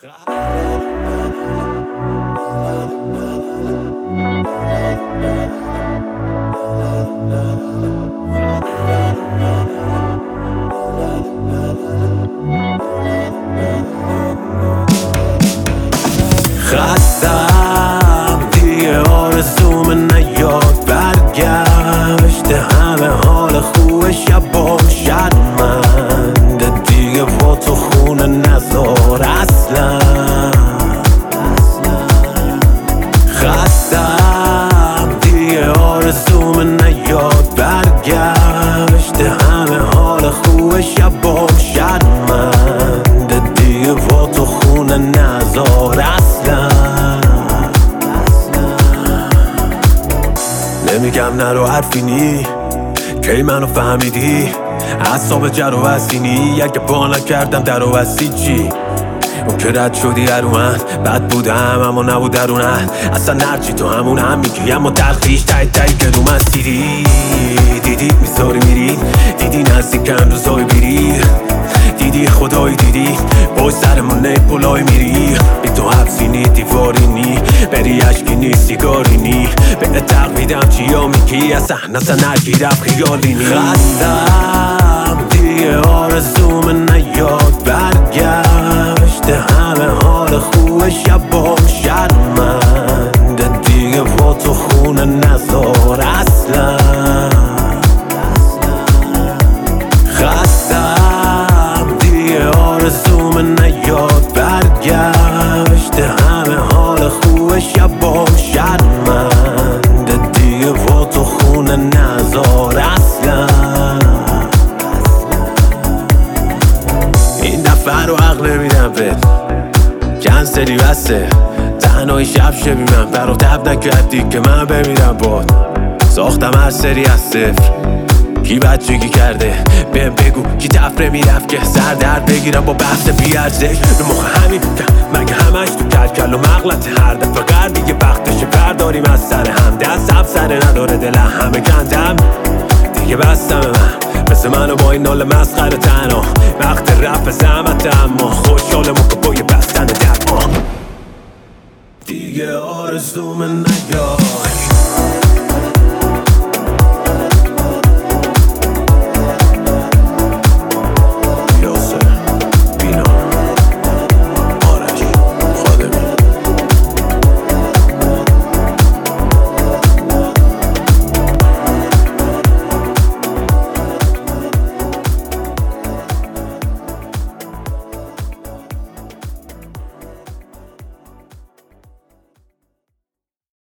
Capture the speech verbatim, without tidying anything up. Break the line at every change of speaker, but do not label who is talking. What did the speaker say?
خستم دیگه آرزوم نیاد برگشت همه حال خوب شبام شرمنده دیگه با تو خونه نزار اصلا خستم دیگه آرزوم نیاد برگشت همه حال خوب شبام شرمنده دیگه با تو خونه نزار اصلا نمیگم نرو حرفی نی کی منو فهمیدی اعصاب جر و وسینی اگه با نکردم در و وسی چی اون که رد شدی رو من بد بودم اما نبود درونن اصلا نرچی تو همون هم میگی اما تلخیش تایی تایی که رو من سیری دیدی میذاری میری دیدی نزدیکم روزای بیری دیدی خدایی دیدی باید سرمون نیپولای میری بی تو حبسی نی دیواری نی بری عشقی نی سیگاری نی به تقویدم چیا میگی اصلا اصلا نگیرم خیالی نی خستم دیگه آرزوم نیاد برگشت همه حال خوب شبام شرمنده دیگه با تو خونه نزار اصلا خستم دیگه آرزوم نیاد برگشت همه حال خوب شبام شرمنده دیگه با تو خونه نزار اصلا این دفعه رو عقل نمیدم بهت کنسلی بسته تنهایی شب شبی من برا تب نکردی که من بمیرم باد ساختم هر سری از صفر کی بچگی کرده بهم بگو کی تفره میرفت که سر درد بگیرم با بحث بیارزش رو مخ همین مگه همش تو کلکل و مغلط هر دفعه قرد دیگه وقتشه برداریم از سر هم دست هم سره نداره دل همه کندم دیگه بستم من مثل منو با این نال مسخره تنها وقت رفت زحمت اما خوشحالم که با یه بستن درمان دیگه آرزوم نیاد